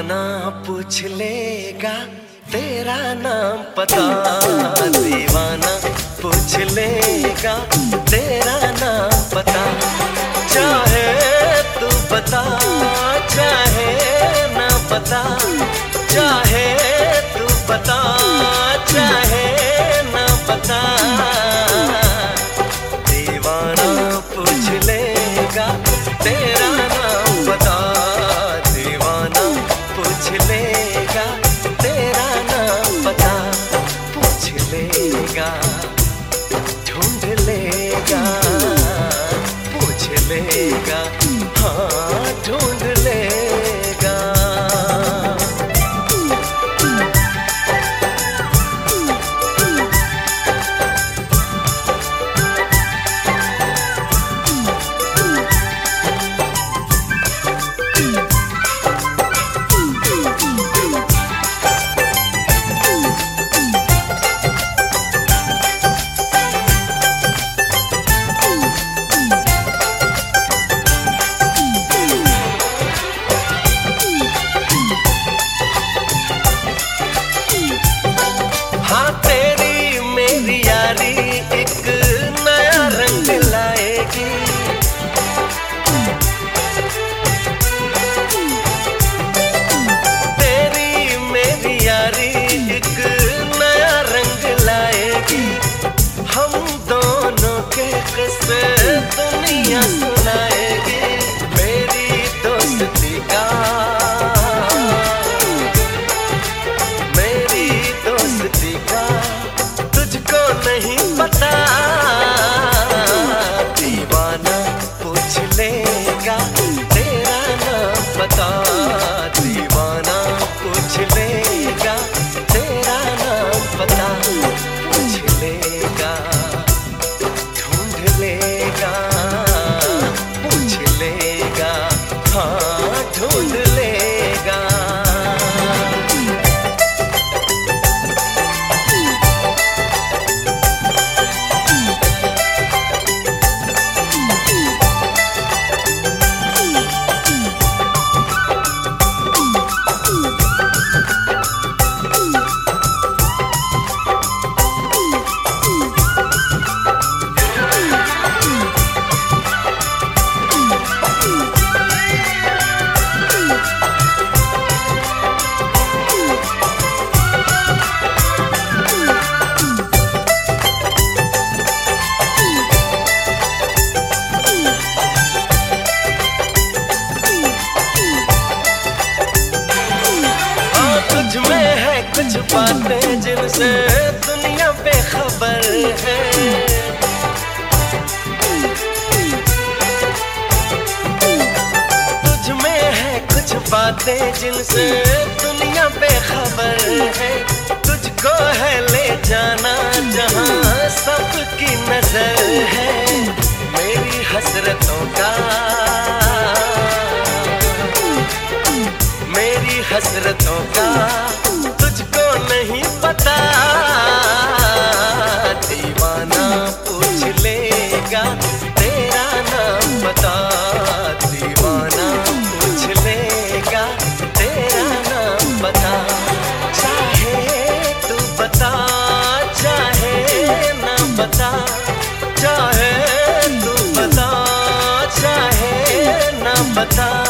दीवाना पूछ लेगा तेरा नाम पता, दीवाना पूछ लेगा तेरा नाम पता। चाहे तू बता चाहे ना बता, चाहे तू बता चाहे ना बता, दीवाना पूछ लेगा तेरा नाम पता, दीवाना पूछ लेगा तेरा नाम पता। पूछ लेगा ढूंढ लेगा, पूछ लेगा हाँ ढूंढ लेगा। हाँ तेरी मेरी यारी एक नया रंग लाएगी, तेरी मेरी यारी एक नया रंग लाएगी। हम दोनों के किस्से दुनिया सुनाएगी, मेरी दोस्ती का मेरी दोस्ती का तुझको नहीं पता, दीवाना पूछ लेगा तेरा नाम पता, दीवाना पूछ लेगा तेरा नाम पता। पूछ लेगा ढूंढ लेगा, पूछ लेगा हाँ ढूंढ लेगा। तुझ में है कुछ बातें जिनसे दुनिया बेखबर है, तुझ में है कुछ बातें जिनसे दुनिया बेखबर है। तुझको है ले जाना जहां सबकी नजर है, मेरी हसरतों का मेरी हसरतों का तुझको नहीं पता, दीवाना पूछ लेगा तेरा नाम पता, दीवाना पूछ लेगा तेरा नाम पता। चाहे तू बता चाहे ना बता, चाहे तू बता चाहे ना बता,